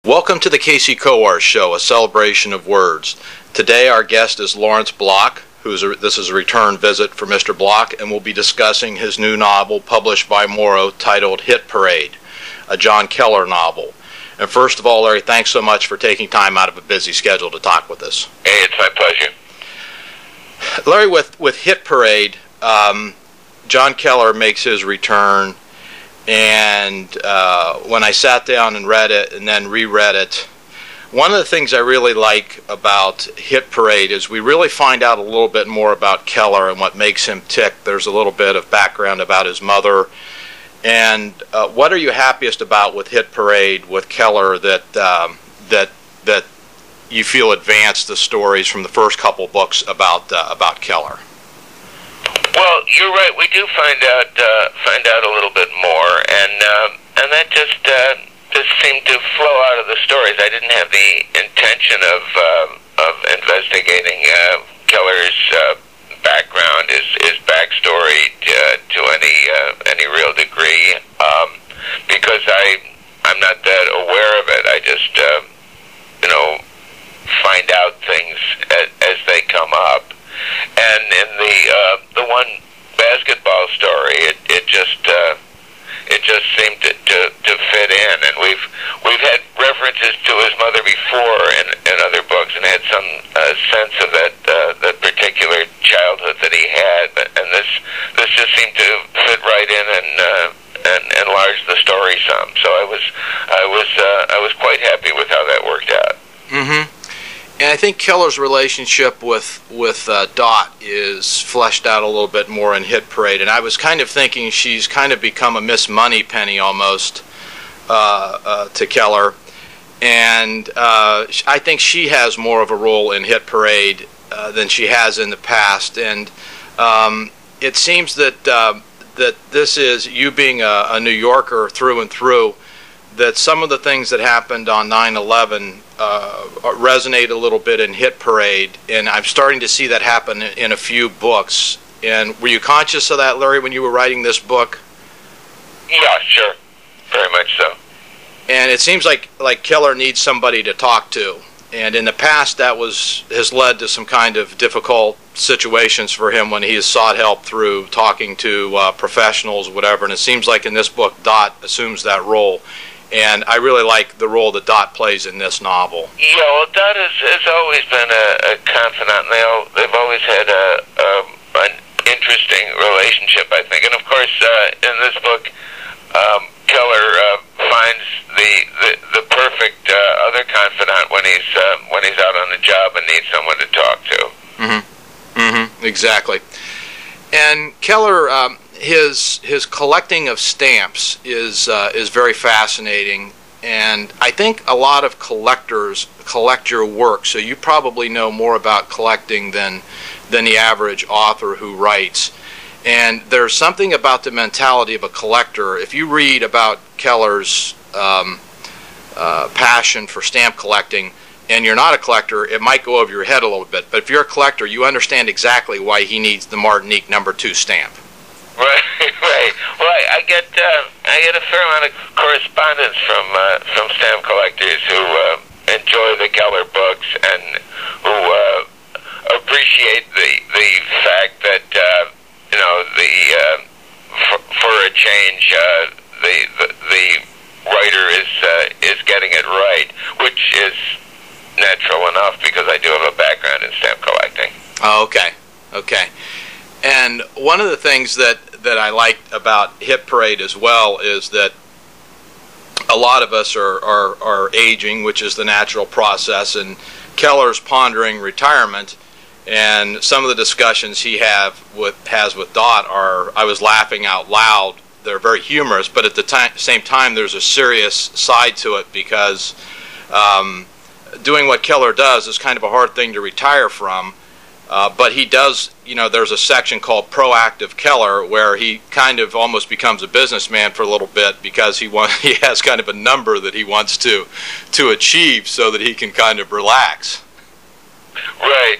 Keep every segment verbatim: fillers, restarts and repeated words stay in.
Welcome to the Casey Coars Show, a celebration of words. Today our guest is Lawrence Block, who is a, this is a return visit for Mister Block, and we'll be discussing his new novel published by Morrow titled Hit Parade, a John Keller novel. And first of all, Larry, thanks so much for taking time out of a busy schedule to talk with us. Hey, it's my pleasure. Larry, with, with Hit Parade, um, John Keller makes his return. And uh, when I sat down and read it and then reread it, one of the things I really like about Hit Parade is we really find out a little bit more about Keller and what makes him tick. There's a little bit of background about his mother. And uh, what are you happiest about with Hit Parade with Keller that um, that that you feel advanced the stories from the first couple books about uh, about Keller? Well, you're right. We do find out uh, find out a little bit more, and um, and that just uh, just seemed to flow out of the stories. I didn't have the intention of uh, of investigating uh, Keller's uh, background, his his backstory to, to any uh, any real degree, um, because I I'm not that aware of it. I just uh, you know find out things as, as they come up. And in the uh, the one basketball story, it it just uh, it just seemed to, to, to fit in, and we've we've had references to his mother before in, in other books, and had some uh, sense of that uh, that particular childhood that he had, and this this just seemed to fit right in and uh, and enlarge the story some. So I was I was uh, I was quite happy with how that worked out. Mm-hmm. And I think Keller's relationship with with uh, Dot is fleshed out a little bit more in Hit Parade. And I was kind of thinking she's kind of become a Miss Moneypenny almost uh, uh, to Keller. And uh, I think she has more of a role in Hit Parade uh, than she has in the past. And um, it seems that uh, that this is, you being a, a New Yorker through and through, that some of the things that happened on nine eleven uh, resonate a little bit in Hit Parade, and I'm starting to see that happen in a few books. And were you conscious of that, Larry, when you were writing this book? Yeah, sure. Very much so. And it seems like, like Keller needs somebody to talk to. And in the past, that was has led to some kind of difficult situations for him when he has sought help through talking to uh, professionals, whatever. And it seems like in this book, Dot assumes that role. And I really like the role that Dot plays in this novel. Yeah, well, Dot has, has always been a, a confidant. They all, they've always had a, a an interesting relationship, I think. And of course, uh, in this book, um, Keller uh, finds the, the the perfect uh, other confidant when he's uh, when he's out on the job and needs someone to talk to. Mm-hmm. Mm-hmm. Exactly. And Keller. Um, His his collecting of stamps is uh, is very fascinating, and I think a lot of collectors collect your work. So you probably know more about collecting than than the average author who writes. And there's something about the mentality of a collector. If you read about Keller's um, uh, passion for stamp collecting, and you're not a collector, it might go over your head a little bit. But if you're a collector, you understand exactly why he needs the Martinique number two stamp. Right, right. Well, I, I get uh, I get a fair amount of correspondence from uh, from stamp collectors who uh, enjoy the Keller books and who uh, appreciate the the fact that uh, you know the uh, for, for a change uh, the, the the writer is uh, is getting it right, which is natural enough because I do have a background in stamp collecting. Oh, okay, okay. And one of the things that, that I liked about Hit Parade as well is that a lot of us are, are, are aging, which is the natural process, and Keller's pondering retirement, and some of the discussions he have with, has with Dot are, I was laughing out loud. They're very humorous, but at the time, same time there's a serious side to it because um, doing what Keller does is kind of a hard thing to retire from. Uh, but he does, you know, there's a section called Proactive Keller where he kind of almost becomes a businessman for a little bit because he want, he has kind of a number that he wants to to achieve so that he can kind of relax. Right,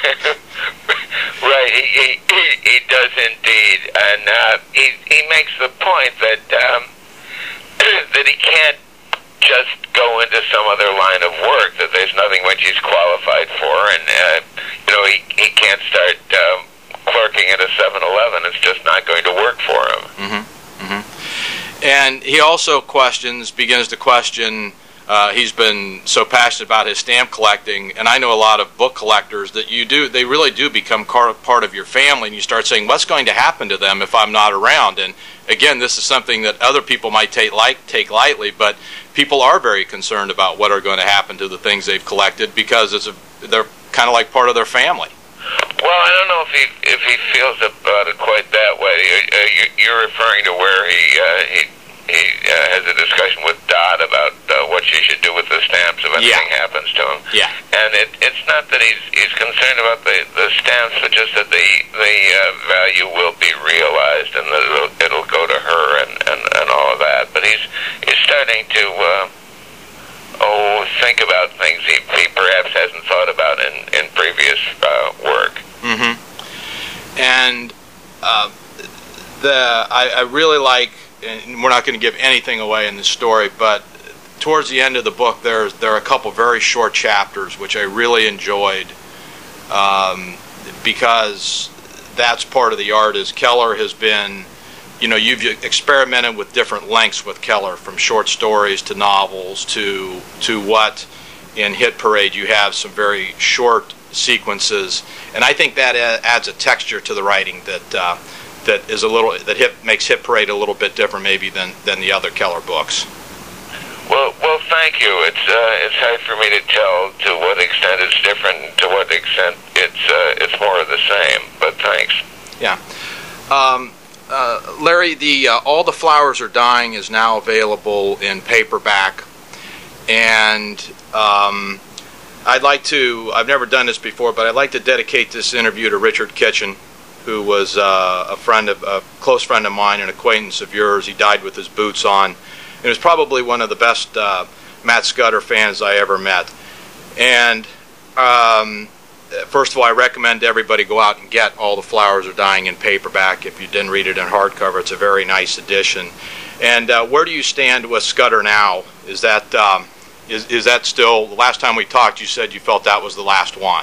right. He, he, he, he does indeed, and uh, he he makes the point that um, that he can't just go into some other line of work that there's nothing which he's qualified for, and uh, you know he he can't start um, clerking at a seven eleven. It's just not going to work for him. Mm-hmm. Mm-hmm. And he also questions, begins to question. Uh, he's been so passionate about his stamp collecting, and I know a lot of book collectors that you do. They really do become part of your family, and you start saying, "What's going to happen to them if I'm not around?" And again, this is something that other people might take like take lightly, but people are very concerned about what are going to happen to the things they've collected because it's a, they're kind of like part of their family. Well, I don't know if he if he feels about it quite that way. You're, you're referring to where he uh, he. He uh, has a discussion with Dodd about uh, what she should do with the stamps if anything yeah. happens to him. Yeah. And it, it's not that he's he's concerned about the, the stamps, but just that the the uh, value will be realized and that it'll, it'll go to her and, and, and all of that. But he's he's starting to uh, oh think about things he, he perhaps hasn't thought about in in previous uh, work. Mm-hmm. And uh, the I, I really like. And we're not going to give anything away in this story, but towards the end of the book, there's there are a couple very short chapters which I really enjoyed um, because that's part of the art. Is Keller has been, you know, you've experimented with different lengths with Keller, from short stories to novels to to what in Hit Parade you have some very short sequences, and I think that adds a texture to the writing that. Uh, That is a little that hit, makes Hit Parade a little bit different, maybe than, than the other Keller books. Well, well, thank you. It's uh, it's hard for me to tell to what extent it's different, and to what extent it's uh, it's more of the same. But thanks. Yeah, um, uh, Larry, the uh, All the Flowers Are Dying is now available in paperback, and um, I'd like to. I've never done this before, but I'd like to dedicate this interview to Richard Kitchen, who was uh, a friend of a close friend of mine, an acquaintance of yours. He died with his boots on. It was probably one of the best uh, Matt Scudder fans I ever met. And um, first of all, I recommend everybody go out and get All the Flowers Are Dying in paperback. If you didn't read it in hardcover, it's a very nice edition. And uh, where do you stand with Scudder now? Is that um, is is that still? The last time we talked, you said you felt that was the last one.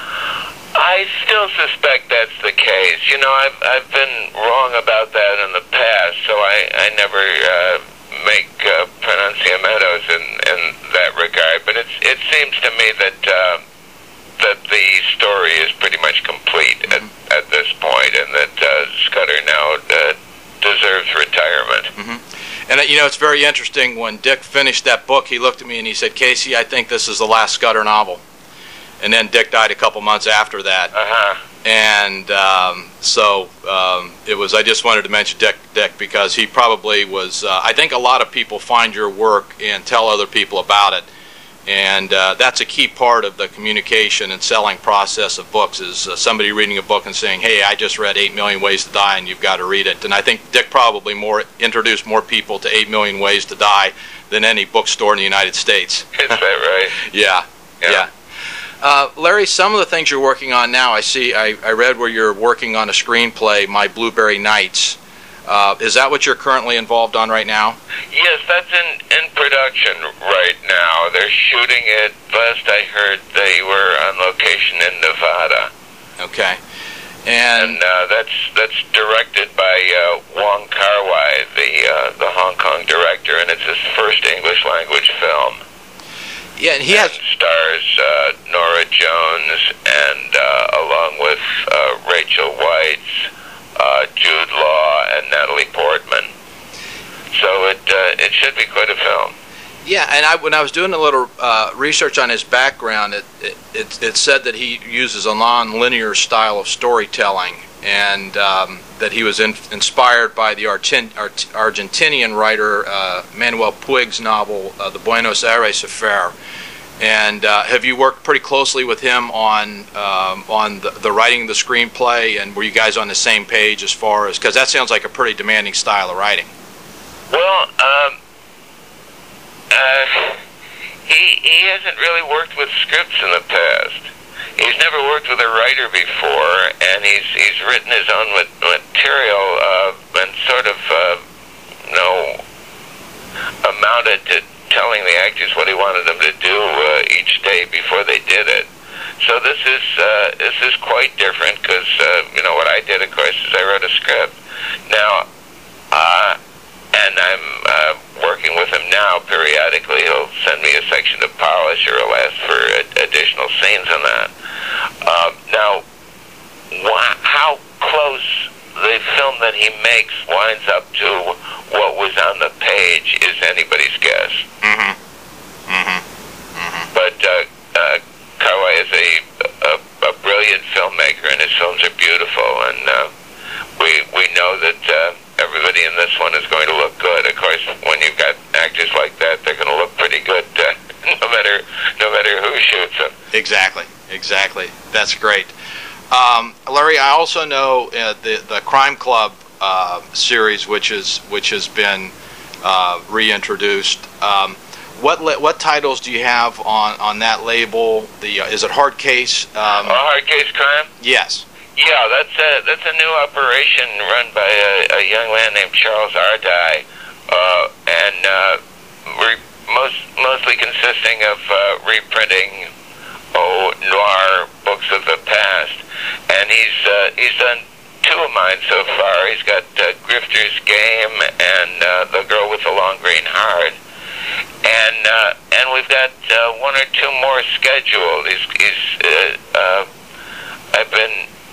I still suspect that's the case. You know, I've I've been wrong about that in the past, so I I never uh, make uh, pronunciamentos in in that regard. But it's it seems to me that uh, that the story is pretty much complete at at this point, and that uh, Scudder now uh, deserves retirement. Mm-hmm. And uh, you know, it's very interesting. When Dick finished that book, he looked at me and he said, "Casey, I think this is the last Scudder novel." And then Dick died a couple months after that. Uh-huh. And um, so um, it was, I just wanted to mention Dick, Dick because he probably was, uh, I think a lot of people find your work and tell other people about it. And uh, that's a key part of the communication and selling process of books, is uh, somebody reading a book and saying, "Hey, I just read eight million Ways to Die and you've got to read it." And I think Dick probably more introduced more people to eight million Ways to Die than any bookstore in the United States. Is that right? Yeah, yeah. yeah. Uh, Larry, some of the things you're working on now, I see, I, I read where you're working on a screenplay, My Blueberry Nights. Uh, is that what you're currently involved on right now? Yes, that's in, in production right now. They're shooting it. Last I heard, they were on location in Nevada. Okay. And, and uh, that's that's directed by uh, Wong Kar-wai, the, uh, the Hong Kong director, and it's his first English language film. Yeah, and he and has stars uh, Nora Jones, and uh, along with uh, Rachel Weisz, uh, Jude Law, and Natalie Portman. So it uh, it should be quite a film. Yeah, and I, when I was doing a little uh, research on his background, it, it it it said that he uses a non-linear style of storytelling, and um, that he was in, inspired by the Argent, Art, Argentinian writer uh, Manuel Puig's novel, uh, The Buenos Aires Affair. And uh, have you worked pretty closely with him on um, on the, the writing of the screenplay, and were you guys on the same page as far as, because that sounds like a pretty demanding style of writing? Well, um, uh, he he hasn't really worked with scripts in the past. He's never worked with a writer before, and he's he's written his own material uh, and sort of uh, you know amounted to, to telling the actors what he wanted them to do uh, each day before they did it. So this is uh, this is quite different because uh, you know what I did, of course, is I wrote a script. Now, uh, and I'm uh, working with him now periodically. He'll send me a section to polish, or he'll ask for ad- additional scenes in that. Uh, now, wh- how close the film that he makes winds up to what was on the page is anybody's guess. Mm-hmm. Mm-hmm. Mm-hmm. But uh, uh, Kawai is a, a a brilliant filmmaker, and his films are beautiful, and uh, we we know that uh, everybody in this one is going to look good. Of course, when you've got actors like that, they're going to look pretty good, uh, no matter no matter who shoots them. Exactly, exactly. That's great. Um, Larry, I also know uh, the the Crime Club uh, series, which is which has been uh, reintroduced. Um, what le- what titles do you have on, on that label? The uh, is it Hard Case? Um, oh, Hard Case Crime? Yes. Yeah, that's a that's a new operation run by a, a young man named Charles Ardai, uh, and uh, re- most mostly consisting of uh, reprinting oh noir books of the past. And he's uh, he's done two of mine so far. He's got uh, Grifter's Game and uh, The Girl with the Long Green Heart, and uh, and we've got uh, one or two more scheduled. He's, he's uh, uh, I've been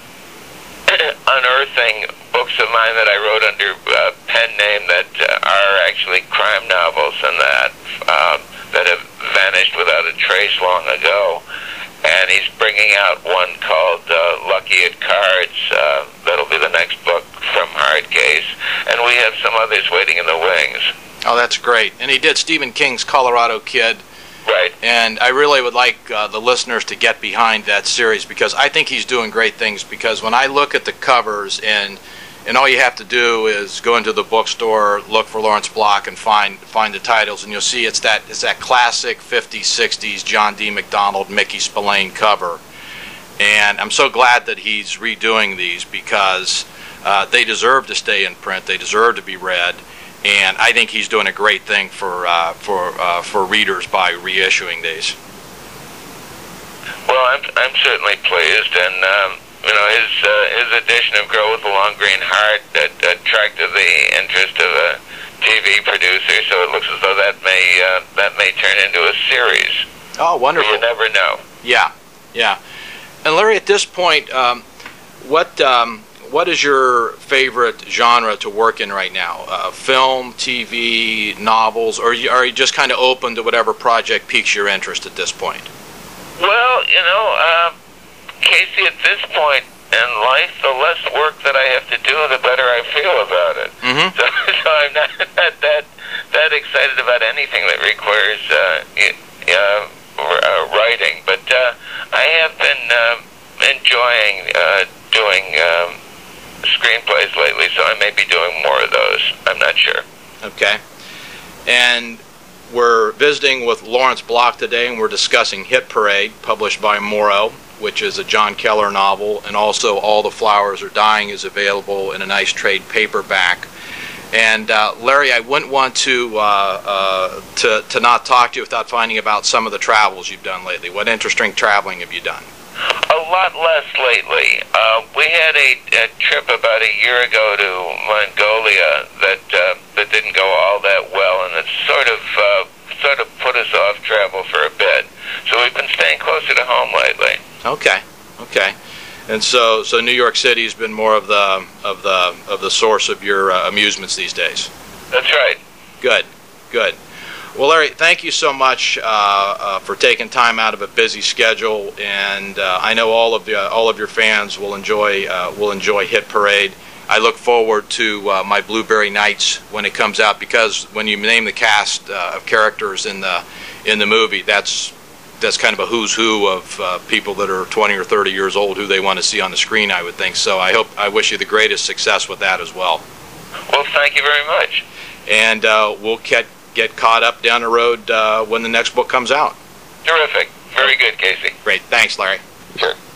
unearthing books of mine that I wrote under uh, pen name that uh, are actually crime novels and that uh, that have vanished without a trace long ago. And he's bringing out one called uh, Lucky at Cards. Uh, that'll be the next book from Hard Case. And we have some others waiting in the wings. Oh, that's great. And he did Stephen King's Colorado Kid. Right. And I really would like uh, the listeners to get behind that series, because I think he's doing great things. Because when I look at the covers, and and all you have to do is go into the bookstore, look for Lawrence Block, and find find the titles, and you'll see it's that it's that classic fifties, sixties John D. McDonald, Mickey Spillane cover. And I'm so glad that he's redoing these, because uh, they deserve to stay in print. They deserve to be read. And I think he's doing a great thing for uh, for uh, for readers by reissuing these. Well, I'm I'm certainly pleased, and um, you know his uh, his edition of Girl with the Long Green Heart that attracted the interest of a T V producer, so it looks as though that may uh, that may turn into a series. Oh, wonderful! You never know. Yeah, yeah. And Larry, at this point, um, what? Um, What is your favorite genre to work in right now? Uh, film, T V, novels, or are you, are you just kind of open to whatever project piques your interest at this point? Well, you know, uh, Casey, at this point in life, the less work that I have to do, the better I feel about it. Mm-hmm. So, so I'm not, not that that excited about anything that requires uh, uh, uh, writing. But uh, I have been uh, enjoying uh, doing Um, screenplays lately, so I may be doing more of those. I'm not sure. Okay. And we're visiting with Lawrence Block today, and we're discussing Hit Parade, published by Morrow, which is a John Keller novel, and also All the Flowers Are Dying is available in a nice trade paperback. And uh, Larry, I wouldn't want to, uh, uh, to to not talk to you without finding about some of the travels you've done lately. What interesting traveling have you done? A lot less lately. Uh, we had a, a trip about a year ago to Mongolia that uh, that didn't go all that well, and it sort of uh, sort of put us off travel for a bit. So we've been staying closer to home lately. Okay, okay. And so, so New York City has been more of the of the of the source of your uh, amusements these days. That's right. Good, good. Well, Larry, thank you so much uh, uh, for taking time out of a busy schedule, and uh, I know all of the uh, all of your fans will enjoy uh, will enjoy Hit Parade. I look forward to uh, my Blueberry Nights when it comes out, because when you name the cast uh, of characters in the in the movie, that's that's kind of a who's who of uh, people that are twenty or thirty years old who they want to see on the screen, I would think. So I hope I wish you the greatest success with that as well. Well, thank you very much. And uh, we'll get. get caught up down the road uh, when the next book comes out. Terrific. Very good, Casey. Great. Thanks, Larry. Sure.